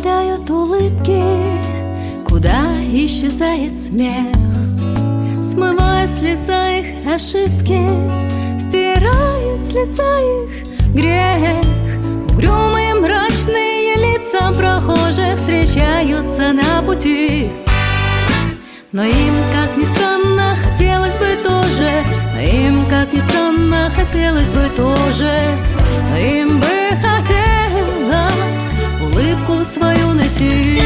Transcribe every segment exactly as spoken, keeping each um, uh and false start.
пропадают улыбки, куда исчезает смех, смывает с лица их ошибки, стирает с лица их грех. Угрюмые мрачные лица прохожих встречаются на пути, но им, как ни странно, хотелось бы тоже, но им, как ни странно, хотелось бы тоже, но им бы хотелось улыбку свою найти.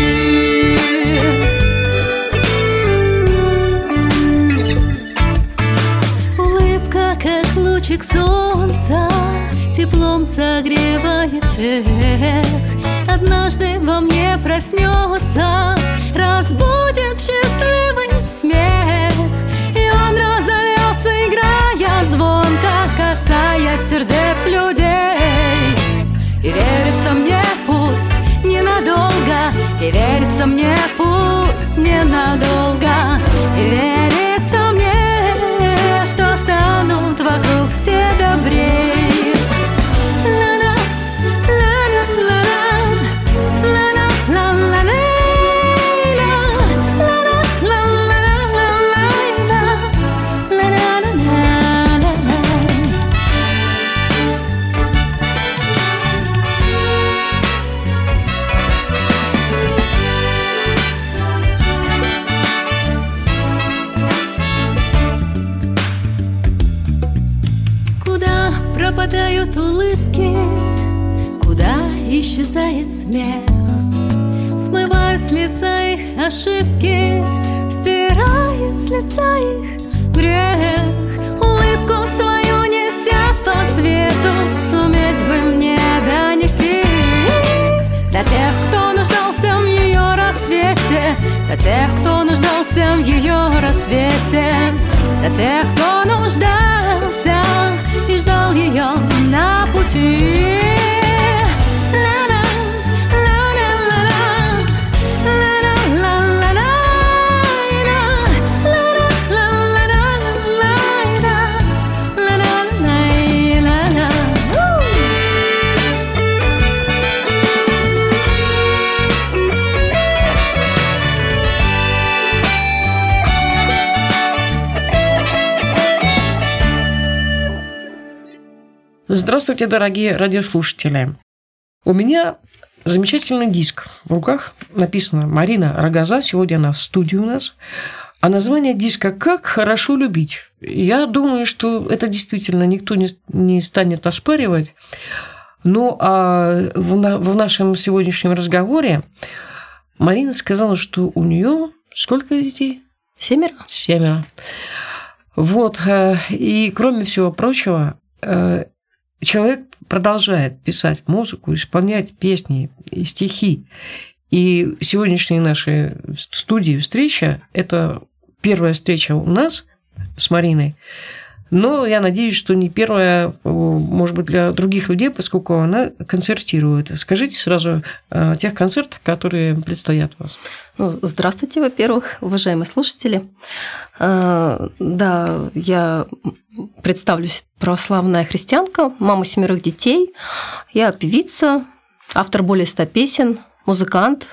Улыбка, как лучик солнца, теплом согревает всех. Однажды во мне проснется, разбудит счастливый смех, и он разольется, играя звонко, касаясь сердец людей. И верится мне, пусть ненадолго, и верится мне, пусть ненадолго, и верится мне, что станут вокруг все добрей. Пропадают улыбки, куда исчезает смех, смывают с лица их ошибки, стирает с лица их грех. Улыбку свою неся по свету, суметь бы мне донести до тех, кто нуждался в ее рассвете, до тех, кто нуждался в ее рассвете, до тех, кто нуждался и ждал ее на пути. Здравствуйте, дорогие радиослушатели. У меня замечательный диск в руках. Написано «Марина Рогоза». Сегодня она в студии у нас. А название диска «Как хорошо любить». Я думаю, что это действительно никто не, не станет оспаривать. Ну, а в, на, в нашем сегодняшнем разговоре Марина сказала, что у нее сколько детей? Семеро. Семеро. Вот. И, кроме всего прочего, человек продолжает писать музыку, исполнять песни и стихи. И сегодняшняя наша студия встреча – это первая встреча у нас с Мариной. Но я надеюсь, что не первая, может быть, для других людей, поскольку она концертирует. Скажите сразу о тех концертах, которые предстоят у вас. Ну, здравствуйте, во-первых, уважаемые слушатели. Да, я представлюсь, православная христианка, мама семерых детей. Я певица, автор более ста песен, музыкант,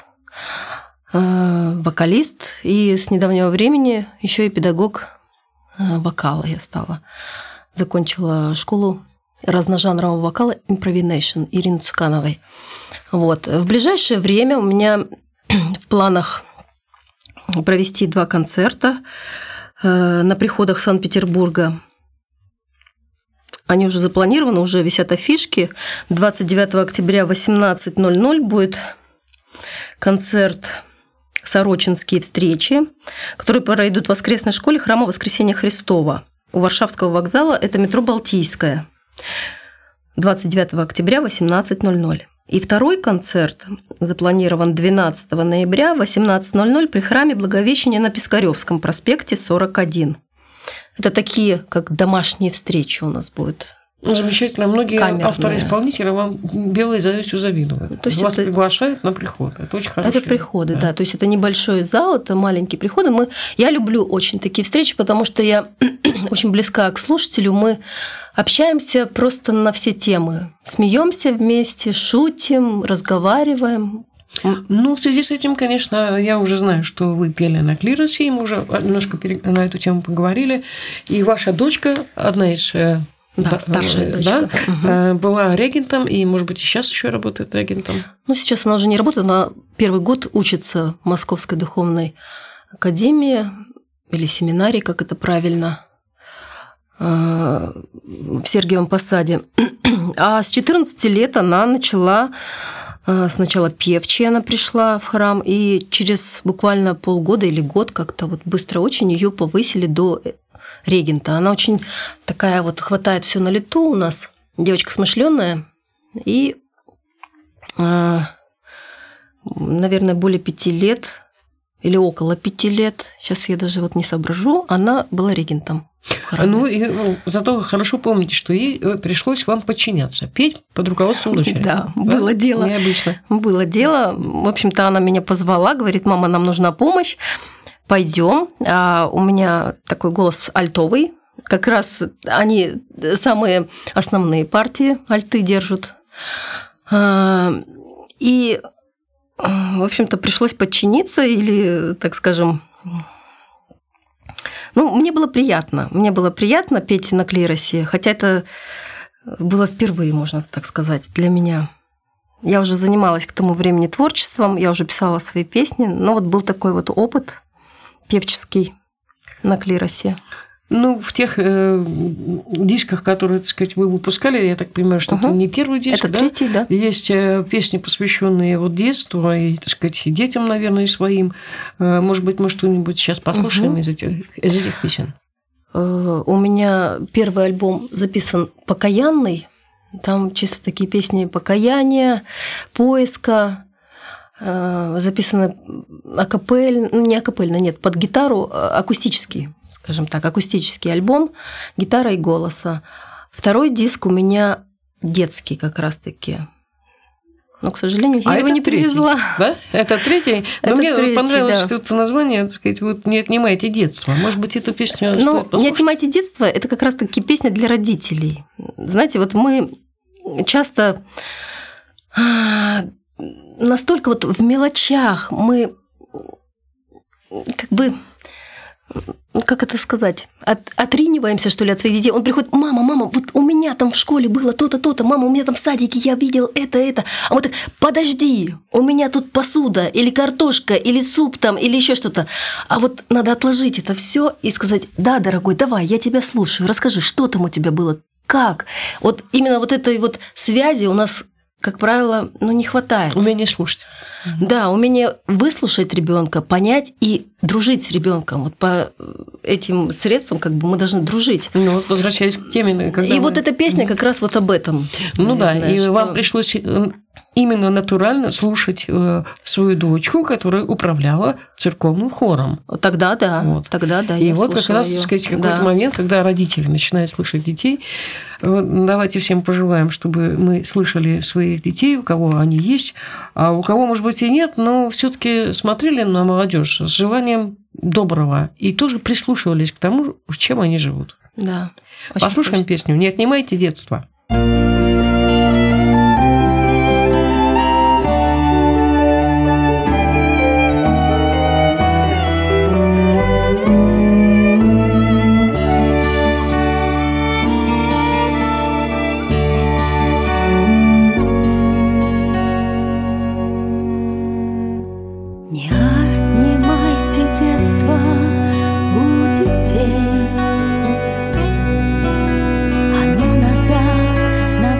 вокалист и с недавнего времени еще и педагог вокала я стала. Закончила школу разножанрового вокала Improvination Ирины Цукановой. Вот. В ближайшее время у меня в планах провести два концерта на приходах Санкт-Петербурга. Они уже запланированы, уже висят афишки. двадцать девятого октября в восемнадцать ноль ноль будет концерт «Сорочинские встречи», которые пройдут в воскресной школе храма Воскресения Христова у Варшавского вокзала, это метро Балтийская, двадцать девятого октября в восемнадцать ноль ноль. И второй концерт запланирован двенадцатого ноября в восемнадцать ноль ноль при храме Благовещения на Пискаревском проспекте сорок один. Это такие, как домашние встречи у нас будут. Замечательно. Многие камерные. авторы-исполнители вам белой завистью завидуют. То есть вас это... приглашают на приход. Это очень хорошо. Это приходы, да. да. То есть это небольшой зал, это маленькие приходы. Мы... Я люблю очень такие встречи, потому что я очень близка к слушателю. Мы общаемся просто на все темы. Смеемся вместе, шутим, разговариваем. Ну, в связи с этим, конечно, я уже знаю, что вы пели на клиросе, и мы уже немножко на эту тему поговорили. И ваша дочка, одна из... Да, старшая дочка. Да, угу. Была регентом, и, может быть, и сейчас еще работает регентом. Ну, сейчас она уже не работает, она первый год учится в Московской духовной академии или семинарии, как это правильно, в Сергиевом Посаде. А с четырнадцати лет она начала... Сначала певчей она пришла в храм, и через буквально полгода или год как-то вот быстро очень ее повысили до регента. Она очень такая вот, хватает все на лету у нас, девочка смышленая, и, наверное, более пяти лет или около пяти лет, сейчас я даже вот не соображу, она была регентом. Ну, и ну, зато хорошо помните, что ей пришлось вам подчиняться, петь под руководством дочери. Да, да? было дело. Необычно. Было дело. В общем-то, она меня позвала, говорит: мама, нам нужна помощь, пойдем. А у меня такой голос альтовый. Как раз они самые основные партии альты держат. И, в общем-то, пришлось подчиниться или, так скажем... Ну, мне было приятно. Мне было приятно петь на клиросе, хотя это было впервые, можно так сказать, для меня. Я уже занималась к тому времени творчеством, я уже писала свои песни, но вот был такой вот опыт певческий на клиросе. Ну, в тех э, дисках, которые, так сказать, вы выпускали, я так понимаю, что угу. это не первый диск, это да? третий, да. Есть песни, посвященные вот детству и, так сказать, и детям, наверное, и своим. Может быть, мы что-нибудь сейчас послушаем угу. из, этих, из этих песен? У меня первый альбом записан «Покаянный». Там чисто такие песни покаяния, поиска, записаны акапель, ну, не акапельно, нет, под гитару, акустические. Скажем так, акустический альбом, гитара и голоса. Второй диск у меня детский как раз-таки. Но, к сожалению, я а его не третий, привезла. Да? Это третий? Но это мне третий, понравилось да. это название, так сказать, вот «Не отнимайте детство». Может быть, эту песню Но стоит послушать? «Не отнимайте детство» – это как раз-таки песня для родителей. Знаете, вот мы часто настолько вот в мелочах мы как бы... Как это сказать? От, отриниваемся, что ли, от своих детей. Он приходит: мама, мама, вот у меня там в школе было то-то, то-то, мама, у меня там в садике я видел это, это. А мы так: подожди, у меня тут посуда, или картошка, или суп там, или еще что-то. А вот надо отложить это все и сказать: да, дорогой, давай, я тебя слушаю, расскажи, что там у тебя было, как. Вот именно вот этой вот связи у нас, как правило, ну, не хватает. Умение слушать. Да, умение выслушать ребенка, понять и дружить с ребенком. Вот по этим средствам как бы мы должны дружить. Ну вот, возвращаясь к теме, когда и мы... вот эта песня как раз вот об этом. Ну наверное, да, и что... вам пришлось именно натурально слушать свою дочку, которая управляла церковным хором. Тогда да, вот. тогда да. И вот как раз, так сказать, какой-то да. момент, когда родители начинают слышать детей. Давайте всем пожелаем, чтобы мы слышали своих детей, у кого они есть, а у кого, может быть, и нет, но все-таки смотрели на молодежь с желанием доброго и тоже прислушивались к тому, чем они живут. Да. Послушаем хочется. Песню «Не отнимайте детство». Оно назад нам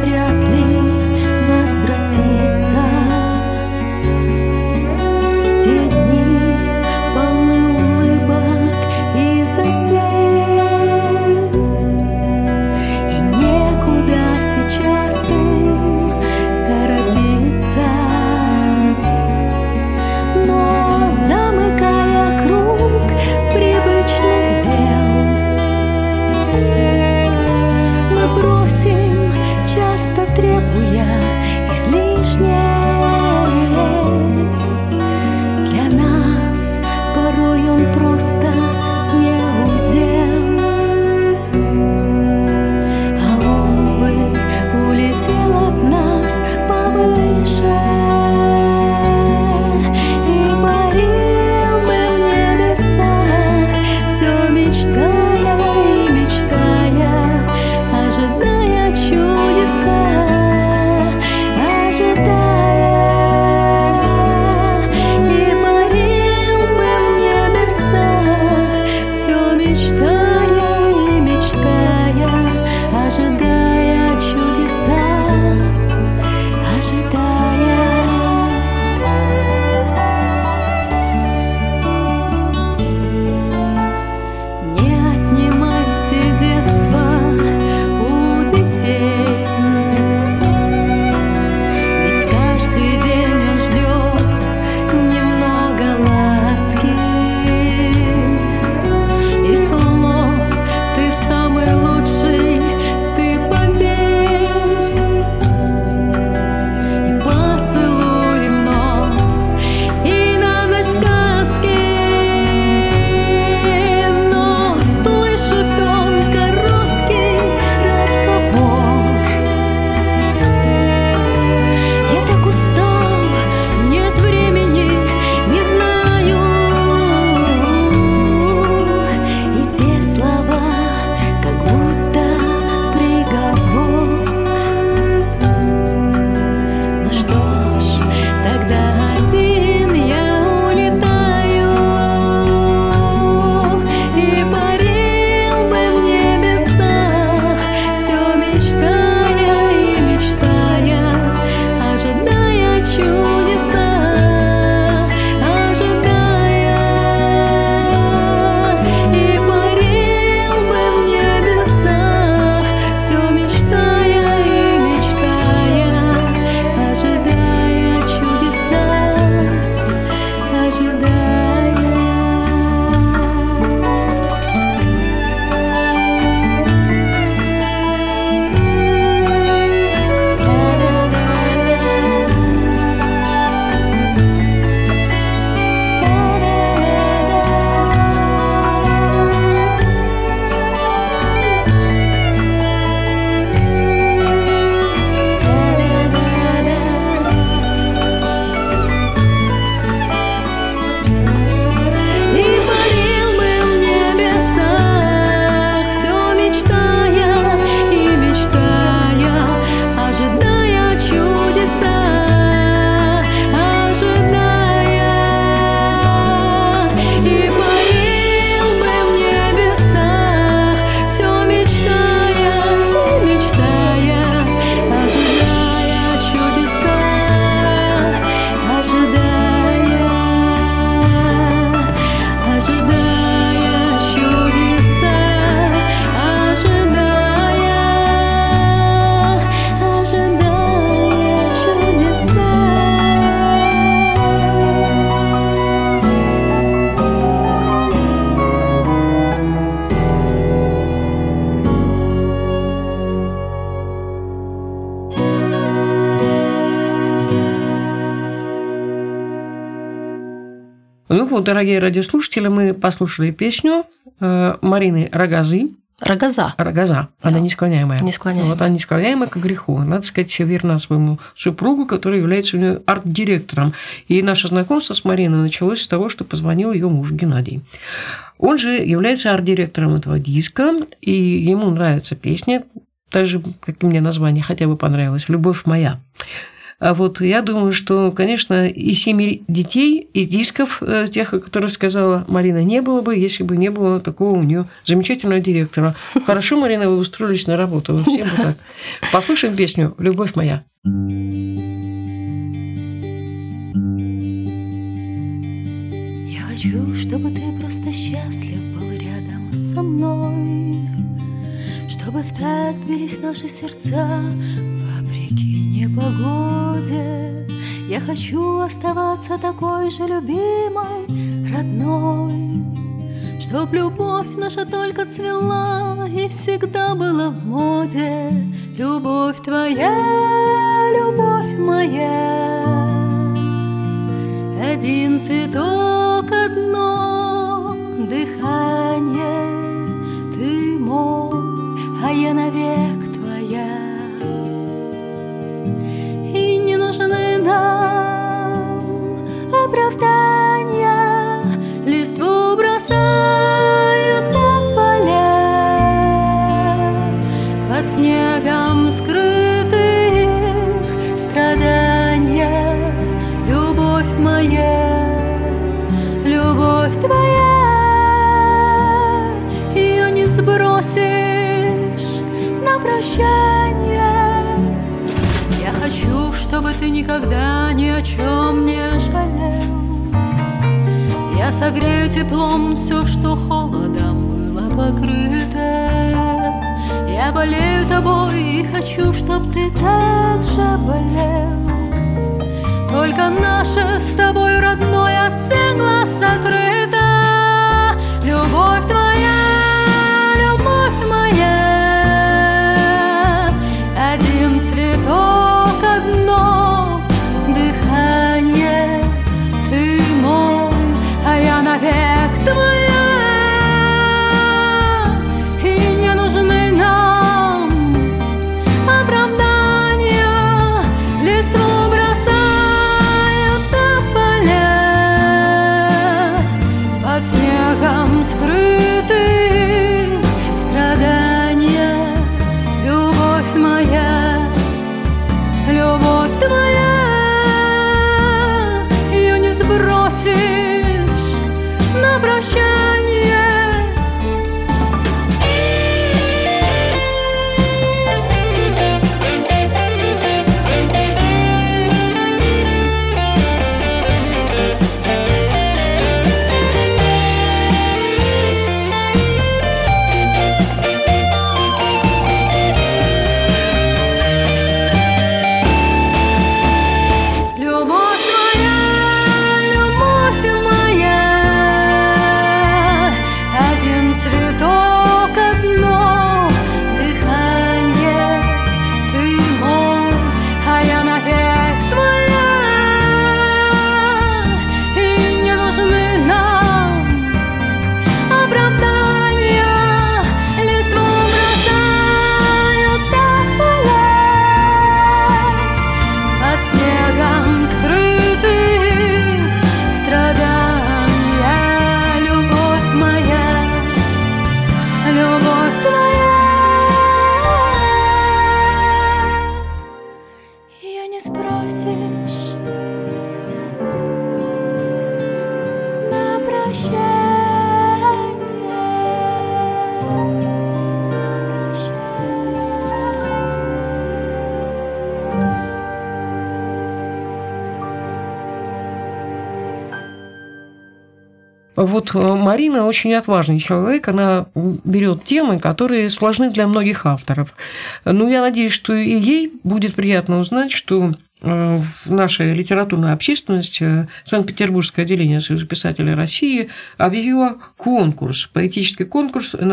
Ну вот, дорогие радиослушатели, мы послушали песню Марины Рогозы. Рогоза. Рогоза. Она Да. несклоняемая. Несклоняемая. Вот она несклоняемая к греху. Надо сказать, верна своему супругу, который является у нее арт-директором. И наше знакомство с Мариной началось с того, что позвонил ее муж Геннадий. Он же является арт-директором этого диска, и ему нравится песня, так же, как и мне название хотя бы понравилось, «Любовь моя». А вот я думаю, что, конечно, и семи детей, и дисков, тех, о которых сказала Марина, не было бы, если бы не было такого у нее замечательного директора. Хорошо, Марина, вы устроились на работу. Вы всем бы так. Послушаем песню «Любовь моя». Я хочу, чтобы ты просто счастлив был рядом со мной, чтобы в такт бились наши сердца вопреки непогоде. Я хочу оставаться такой же любимой, родной, чтоб любовь наша только цвела и всегда была в моде. Любовь твоя, любовь моя, один цветок, одно дыхание. Ты мой, а я навек твоя. И не нужны нам оправдания, листву бросают на поля, под снегом скрытых страдания. Любовь моя, любовь твоя, ее не сбросишь на прощание. Я хочу, чтобы ты никогда ни о чем не жалел. Я согрею теплом все, что холодом было покрыто. Я болею тобой и хочу, чтоб ты так же болел. Только наше с тобой родное от всех глаз закрыто. Любовь твоя, любовь моя, один цветок, одно дыхание. Ты мой, а я навек твоя. И не нужны нам оправдания, листву бросают на поля, под снегом скрытых страдания. Любовь моя, любовь твоя, ее не сбросишь на прощание. Любовь твоя, любовь моя, один цветок, одно дыхание. Ты мой, а я навек твоя. И не нужны нам оправдания, листву бросают на поля, под снегом скрытых страдания. Любовь моя, любовь твоя, ее не сбросишь на Вот Марина очень отважный человек, она берет темы, которые сложны для многих авторов. Но я надеюсь, что и ей будет приятно узнать, что наша литературная общественность, Санкт-Петербургское отделение Союза писателей России объявила конкурс, поэтический конкурс на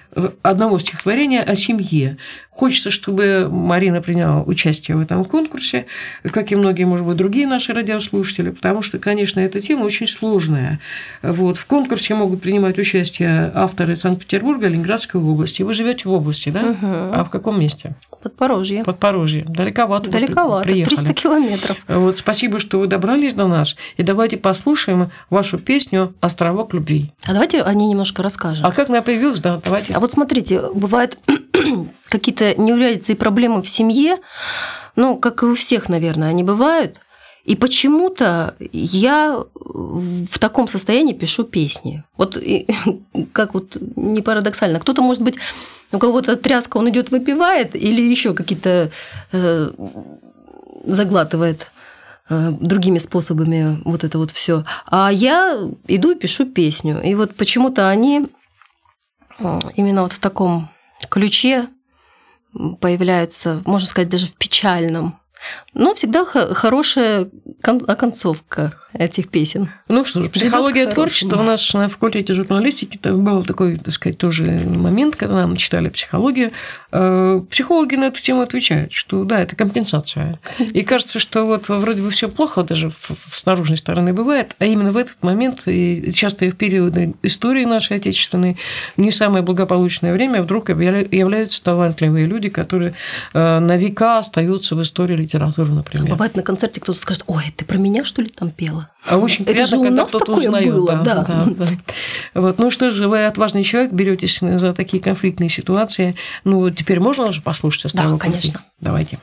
одного стихотворения о семье. Хочется, чтобы Марина приняла участие в этом конкурсе, как и многие, может быть, другие наши радиослушатели, потому что, конечно, эта тема очень сложная. Вот. В конкурсе могут принимать участие авторы Санкт-Петербурга, Ленинградской области. Вы живете в области, да? Угу. А в каком месте? Подпорожье. Подпорожье. Далековато. Далековато. Приехали. триста километров. Вот, спасибо, что вы добрались до нас. И давайте послушаем вашу песню «Островок любви». А давайте о ней немножко расскажем. А как она появилась, да, давайте. А вот смотрите, бывают какие-то неурядицы и проблемы в семье, ну, как и у всех, наверное, они бывают. И почему-то я в таком состоянии пишу песни. Вот как вот не парадоксально. Кто-то, может быть, у кого-то тряска, он идет выпивает, или еще какие-то э, заглатывает э, другими способами вот это вот все. А я иду и пишу песню. И вот почему-то они именно вот в таком ключе появляются, можно сказать, даже в печальном. Но всегда хорошая оконцовка этих песен. Ну что же, психология творчества у нас на факультете журналистики был такой, так сказать, тоже момент, когда нам читали психологию. Психологи на эту тему отвечают, что да, это компенсация. И кажется, что вот вроде бы все плохо даже с наружной стороны бывает, а именно в этот момент, и часто и в периоды истории нашей отечественной, не самое благополучное время, вдруг являются талантливые люди, которые на века остаются в истории литературы, например. Бывает на концерте кто-то скажет: ой, ты про меня, что ли, там пела? А очень это приятно, же когда у нас кто-то такое узнает. было, да, да. Да, да. Вот. Ну что же, вы отважный человек, беретесь за такие конфликтные ситуации. Ну, теперь можно уже послушать «Островок любви»? Да, конечно. Давайте.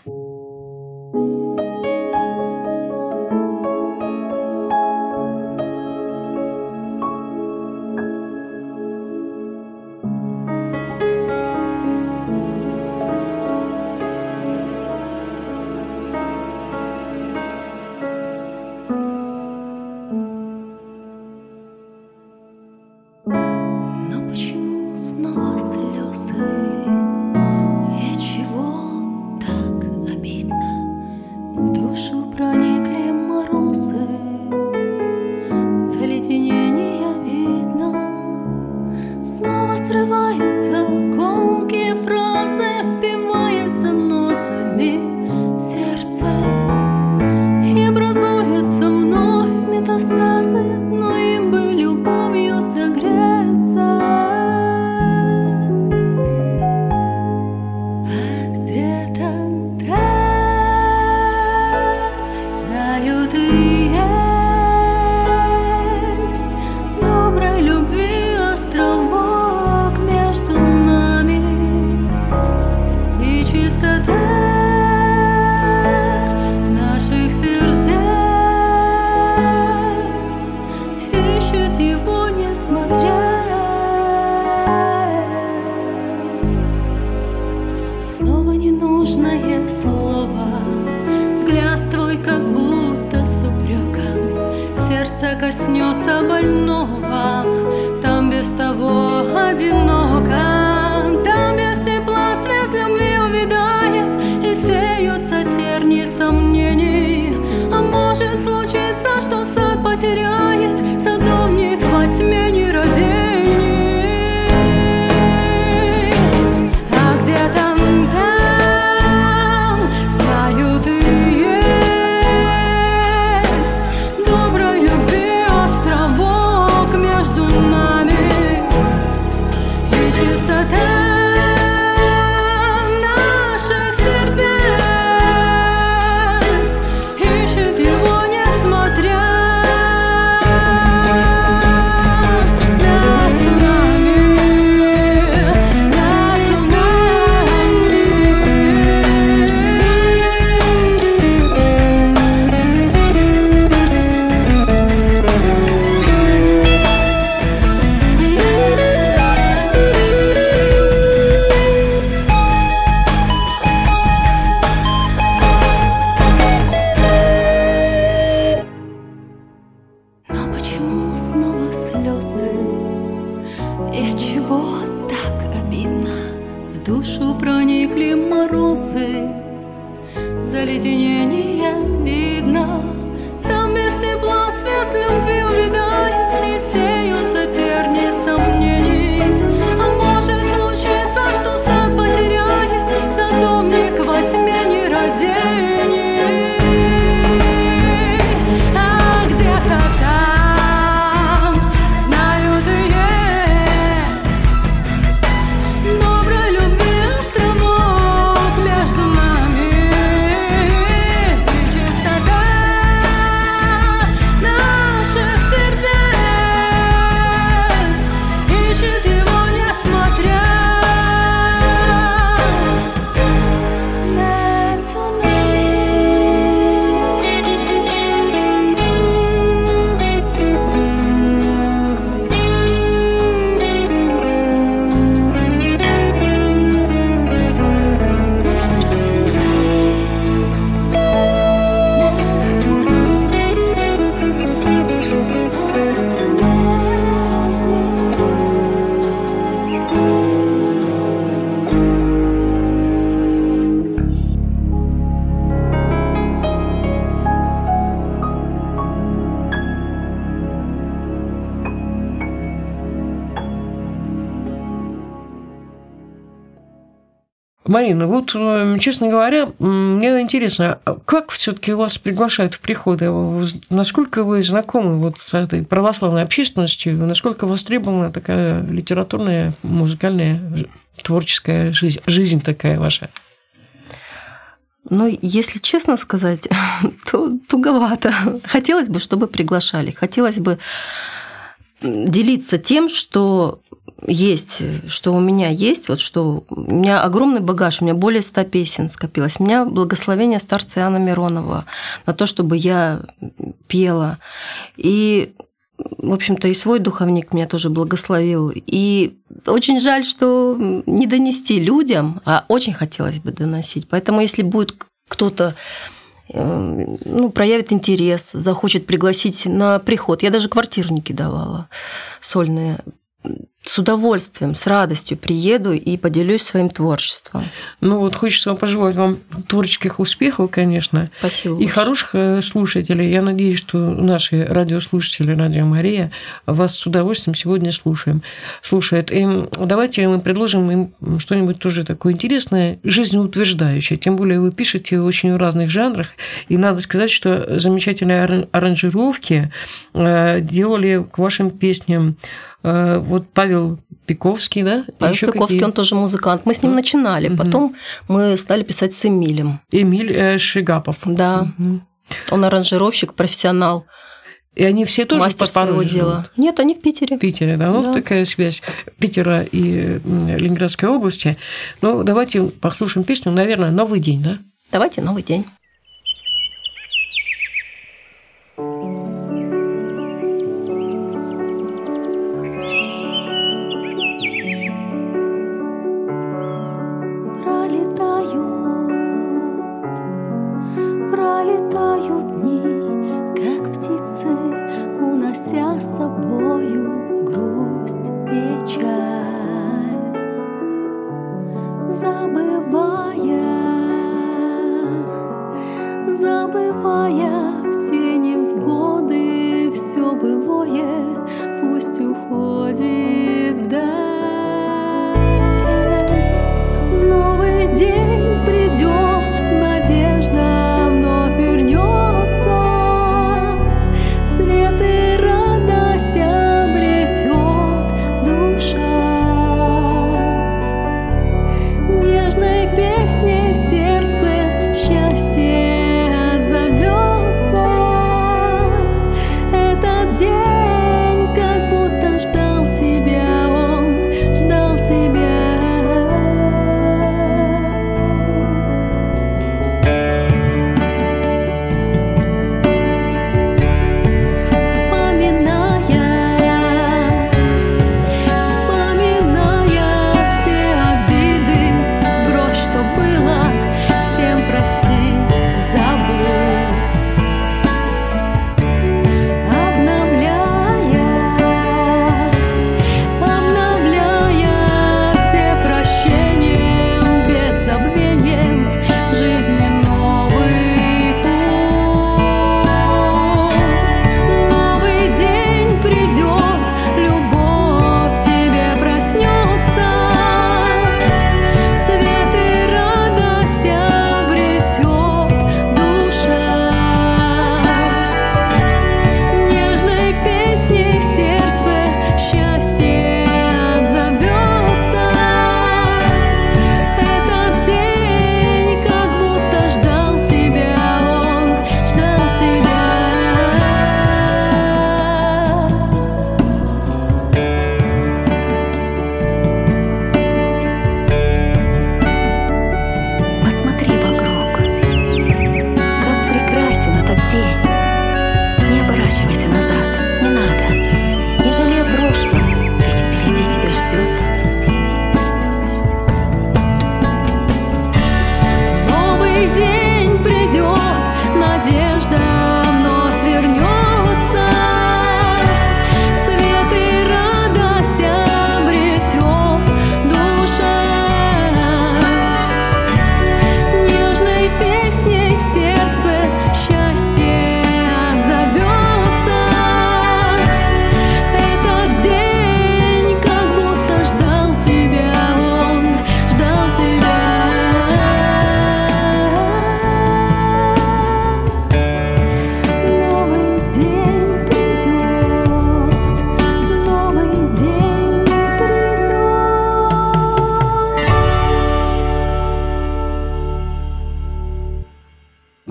Коснется больного, там без того одиноко, там без тепла цвет любви увядает, и сеются терни сомнений. А может случиться, что сад потеряет садовник во тьме нерадений. А где-то там, знаю, ты есть доброй любви островок между нами, и чистота наших сердец ищет его, несмотря на цунами, на Но почему снова слезы? И отчего так обидно? В душу проникли морозы, заледенение видно. Там без тепла цвет любви увядает, и сеются терни сомнений. А может случиться, Марина, вот, честно говоря, мне интересно, как все-таки вас приглашают в приходы? Насколько вы знакомы вот с этой православной общественностью? Насколько востребована такая литературная, музыкальная, творческая жизнь, жизнь такая ваша? Ну, если честно сказать, то туговато. Хотелось бы, чтобы приглашали. Хотелось бы делиться тем, что есть, что у меня есть, вот что у меня огромный багаж, у меня более ста песен скопилось. У меня благословение старца Иоанна Миронова на то, чтобы я пела. И, в общем-то, и свой духовник меня тоже благословил. И очень жаль, что не донести людям, а очень хотелось бы доносить. Поэтому, если будет кто-то, ну, проявит интерес, захочет пригласить на приход, я даже квартирники давала сольные, с удовольствием, с радостью приеду и поделюсь своим творчеством. Ну вот хочется пожелать вам творческих успехов, конечно. Спасибо. И большое. Хороших слушателей. Я надеюсь, что наши радиослушатели Радио Мария вас с удовольствием сегодня слушаем, слушают. И давайте мы предложим им что-нибудь тоже такое интересное, жизнеутверждающее. Тем более вы пишете очень в разных жанрах. И надо сказать, что замечательные аранжировки делали к вашим песням вот Павел Пиковский, да? Павел Еще Пиковский, какие? Он тоже музыкант. Мы с ним начинали, угу. Потом мы стали писать с Эмилем. Эмиль Шигапов. Да. Угу. Он аранжировщик, профессионал. И они все тоже мастер своего дела. Нет, они в Питере. В Питере, да. Ну, да. Такая связь Питера и Ленинградской области. Ну, давайте послушаем песню, наверное, «Новый день», да? Давайте «Новый день». Пролетают дни, как птицы, унося с собою грусть, печаль, забывая, забывая все невзгоды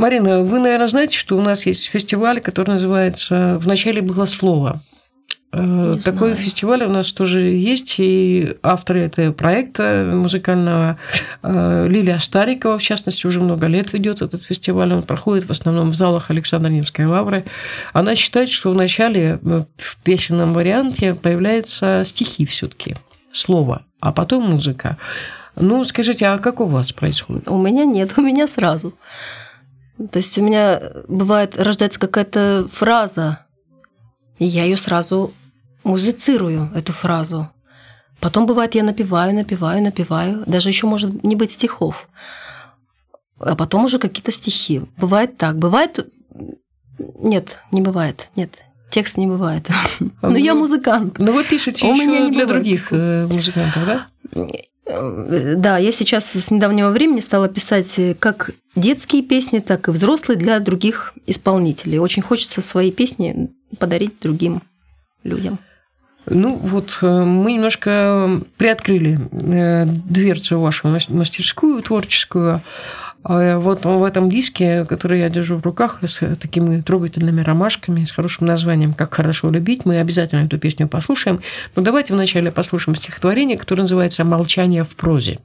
Марина, вы, наверное, знаете, что у нас есть фестиваль, который называется «Вначале было слово». Не Такой знаю. Фестиваль у нас тоже есть, и авторы этого проекта музыкального Лилия Старикова, в частности, уже много лет ведет этот фестиваль. Он проходит в основном в залах Александро-Невской лавры. Она считает, что вначале в песенном варианте появляются стихи все-таки, слово, а потом музыка. Ну, скажите, а как у вас происходит? У меня нет, у меня сразу. То есть у меня бывает рождается какая-то фраза, и я ее сразу музицирую, эту фразу. Потом бывает, я напеваю, напеваю, напеваю. Даже еще может не быть стихов. А потом уже какие-то стихи. Бывает так. Бывает... Нет, не бывает. Нет, текст не бывает. Но ну, я музыкант. Но вы пишете еще для других музыкантов, да? Да, я сейчас с недавнего времени стала писать как детские песни, так и взрослые для других исполнителей. Очень хочется свои песни подарить другим людям. Ну, вот мы немножко приоткрыли дверцу вашу мастерскую, творческую. Вот в этом диске, который я держу в руках, с такими трогательными ромашками, с хорошим названием «Как хорошо любить», мы обязательно эту песню послушаем. Но давайте вначале послушаем стихотворение, которое называется «Молчание в прозе».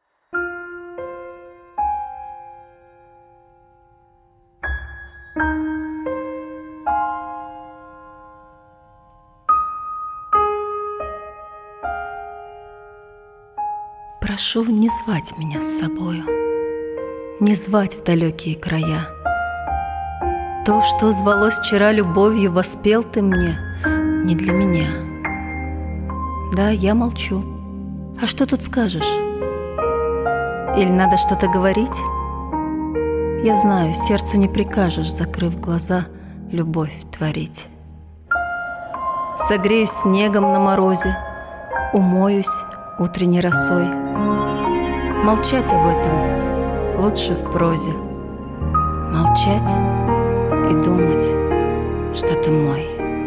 Прошу не звать меня с собою, не звать в далекие края. То, что звалось вчера любовью, воспел ты мне не для меня. Да, я молчу. А что тут скажешь? Или надо что-то говорить? Я знаю, сердцу не прикажешь, закрыв глаза, любовь творить. Согреюсь снегом на морозе, умоюсь утренней росой. Молчать об этом лучше в прозе. Молчать и думать, что ты мой.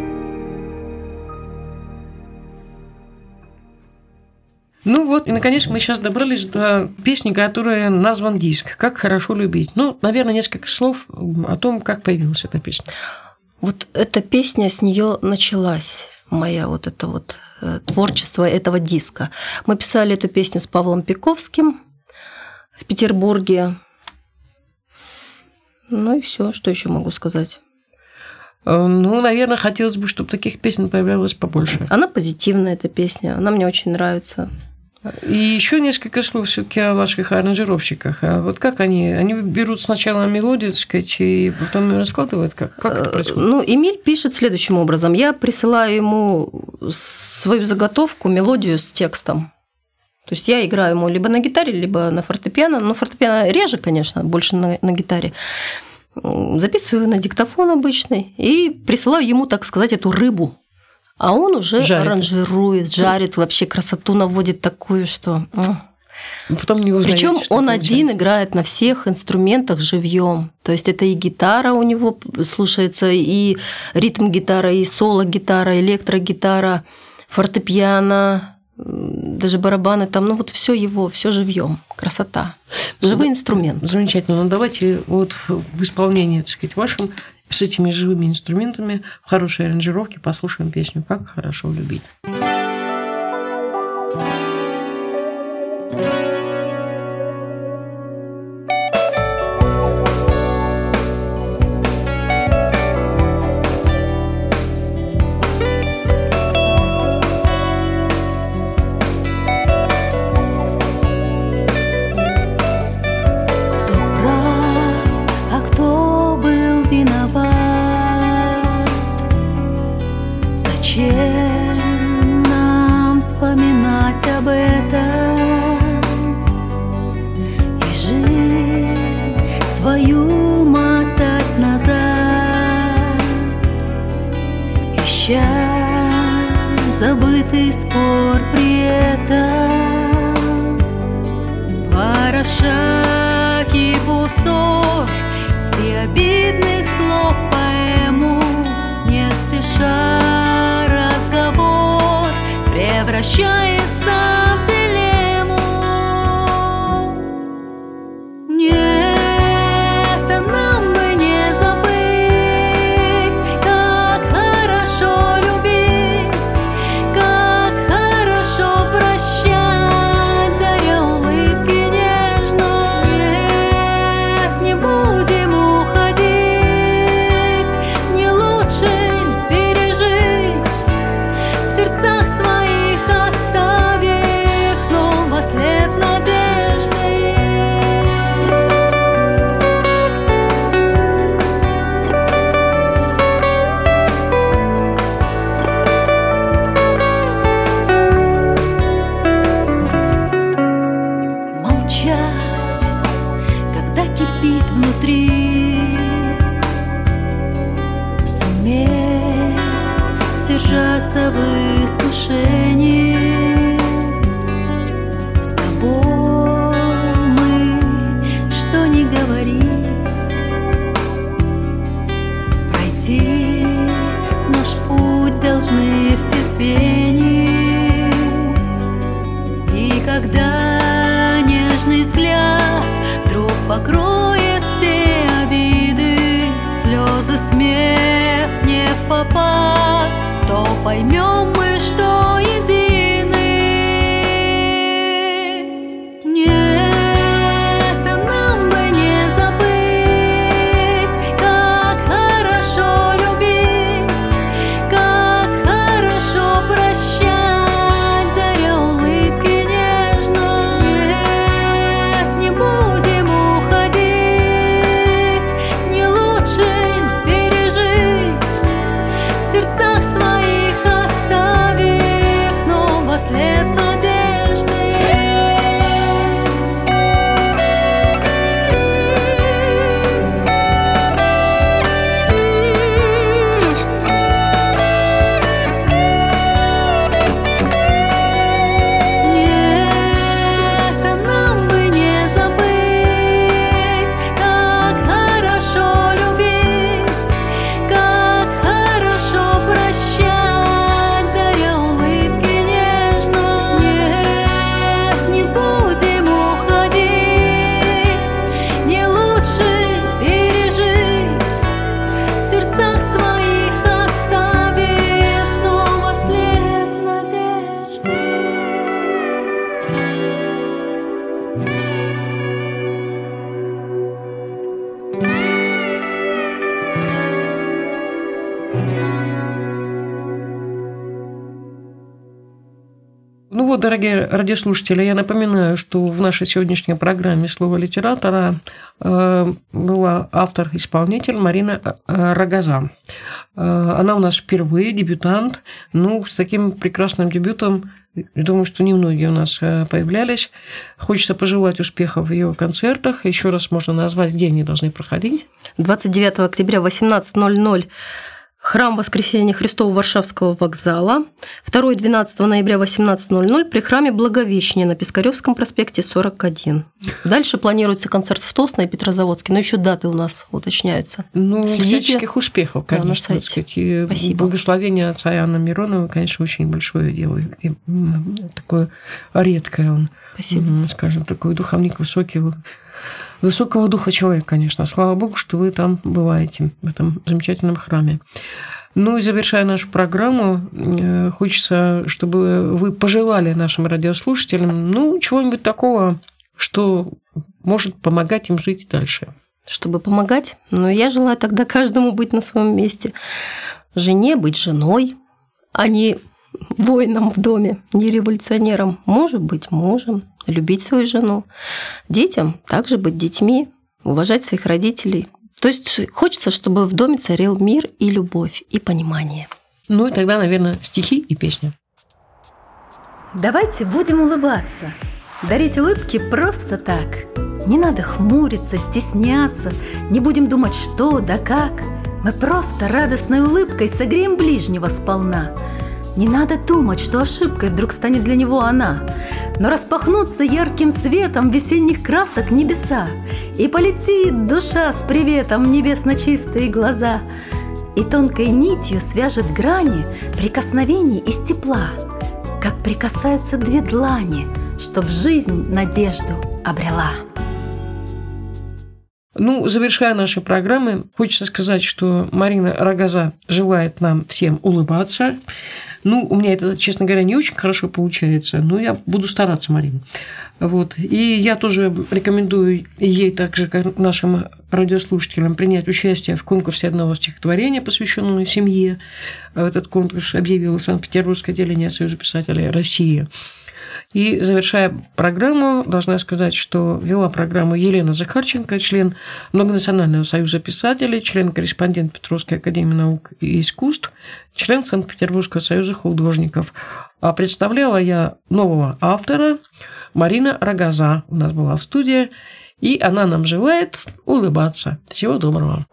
Ну вот, и наконец мы сейчас добрались до песни, которая назван диск «Как хорошо любить». Ну, наверное, несколько слов о том, как появилась эта песня. Вот эта песня, с нее началась моя вот это вот творчество этого диска. Мы писали эту песню с Павлом Пиковским в Петербурге. Ну и все, что еще могу сказать? Ну, наверное, хотелось бы, чтобы таких песен появлялось побольше. Она позитивная, эта песня, она мне очень нравится. И еще несколько слов все-таки о ваших аранжировщиках. А вот как они? Они берут сначала мелодию, так сказать, и потом ее раскладывают? Как, как это происходит? Ну, Эмиль пишет следующим образом. Я присылаю ему свою заготовку, мелодию с текстом. То есть я играю ему либо на гитаре, либо на фортепиано. Но фортепиано реже, конечно, больше на, на гитаре. Записываю на диктофон обычный и присылаю ему, так сказать, эту рыбу. А он уже жарит. аранжирует, жарит, вообще красоту наводит такую, что... Потом не узнаете, Причем он получается. один играет на всех инструментах живьем. То есть это и гитара у него слушается, и ритм гитара, и соло-гитара, электрогитара, фортепиано, даже барабаны там, ну вот все его, все живьем, красота, живой инструмент. Замечательно. Ну давайте вот в исполнении, так сказать, вашем с этими живыми инструментами в хорошей аранжировке послушаем песню «Как хорошо любить». Забытый спор при этом, порошок и пусок, и обидных слов поэму, не спеша разговор превращается в дилемму. Нет, нам купаться в искушении. С тобой мы, что ни говори, пройти наш путь должны в терпении. И когда нежный взгляд вдруг покроет все обиды, слезы, смех не впопад, то поймем мы, что едины. Нет, нам бы не забыть, как хорошо любить, как хорошо прощать, даря улыбки нежно. Нет, не будем уходить, не лучше пережить, в сердцах своих оставив снова след надежды. Нет, нам бы не забыть, как хорошо любить, как хорошо прощать, даря улыбки нежно. Нет, не будем уходить, не лучше пережить, в сердцах своих оставив снова след надежды. Ну вот, дорогие радиослушатели, я напоминаю, что в нашей сегодняшней программе «Слово литератора» э, была автор-исполнитель Марина э, Рогоза. Э, она у нас впервые, дебютант. Ну, с таким прекрасным дебютом, я думаю, что немногие у нас э, появлялись. Хочется пожелать успехов в ее концертах. Еще раз можно назвать, где они должны проходить. двадцать девятого октября в восемнадцать ноль ноль храм Воскресения Христова Варшавского вокзала. второго-двенадцатого ноября в восемнадцать ноль ноль при храме Благовещения на Пискаревском проспекте сорок один. Дальше планируется концерт в Тосно и Петрозаводске, но еще даты у нас уточняются. Ну, Следите. всяческих успехов, конечно. Да, на сайте. Так сказать. И Спасибо. Благословение отца Иоанна Миронова, конечно, очень большое дело. И, м, такое редкое он. Спасибо. М, Скажем, такой духовник высокий, высокого духа человек, конечно. Слава Богу, что вы там бываете, в этом замечательном храме. Ну и завершая нашу программу, э, хочется, чтобы вы пожелали нашим радиослушателям, ну, чего-нибудь такого, что может помогать им жить дальше. Чтобы помогать, но я желаю тогда каждому быть на своем месте. Жене быть женой, а не воином в доме, не революционером. Мужу быть мужем, любить свою жену. Детям также быть детьми, уважать своих родителей. То есть хочется, чтобы в доме царил мир и любовь, и понимание. Ну и тогда, наверное, стихи и песни. Давайте будем улыбаться, дарить улыбки просто так. Не надо хмуриться, стесняться, не будем думать, что да как. Мы просто радостной улыбкой согреем ближнего сполна. Не надо думать, что ошибкой вдруг станет для него она, но распахнутся ярким светом весенних красок небеса, и полетит душа с приветом в небесно чистые глаза, и тонкой нитью свяжет грани прикосновений из тепла, как прикасаются две длани, чтоб жизнь надежду обрела. Ну, завершая наши программы, хочется сказать, что Марина Рогоза желает нам всем улыбаться. Ну, у меня это, честно говоря, не очень хорошо получается, но я буду стараться, Марина. Вот. И я тоже рекомендую ей, так же, как нашим радиослушателям, принять участие в конкурсе одного стихотворения, посвященного семье. Этот конкурс объявило Санкт-Петербургское отделение Союза писателей России. И, завершая программу, должна сказать, что вела программу Елена Захарченко, член Многонационального союза писателей, член-корреспондент Петровской академии наук и искусств, член Санкт-Петербургского союза художников. А представляла я нового автора, Марина Рогоза у нас была в студии, и она нам желает улыбаться. Всего доброго.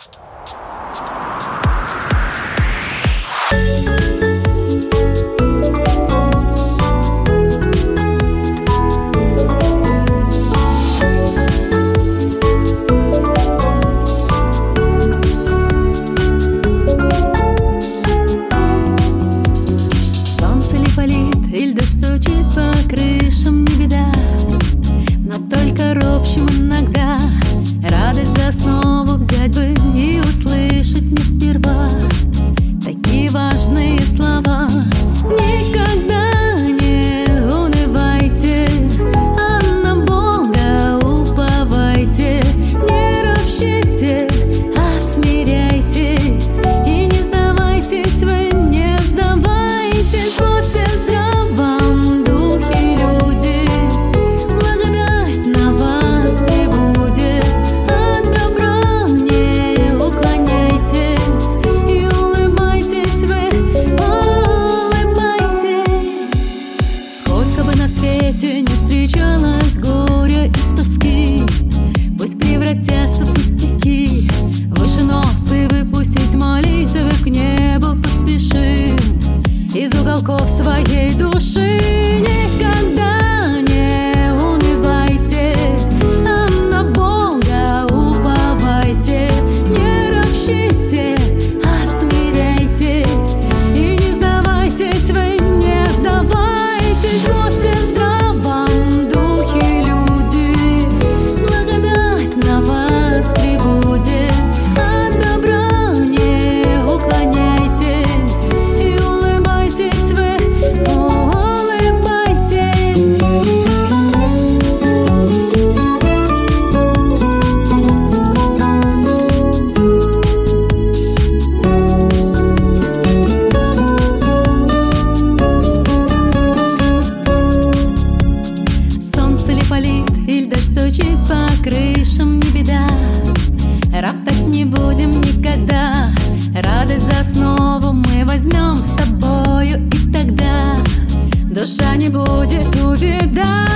важные слова. Никогда не унывайте, а на Бога уповайте. Не ропщите, а смиряйтесь, и не сдавайтесь, вы не сдавайтесь. Будьте в здравом духе, люди, благодать на вас прибудет. От добра не уклоняйтесь, и улыбайтесь вы, улыбайтесь. Сколько бы на свете не встречалось горя и тоски, пусть превратятся в пустяки. Выше носы выпустить молитвы к небу поспешим из уголков своей души. Никогда не унывайте, а на Бога уповайте. Не ропщите, а смиряйтесь, и не сдавайтесь, вы не сдавайтесь. Будьте в здравом духе, люди, благодать на вас прибудет. От добра не уклоняйтесь, и улыбайтесь вы, улыбайтесь. Солнце ли палит, или дождь стучит по крышам, не беда. Роптать не будем никогда, радость за основу мы возьмем с тобою, и тогда душа не будет увидать.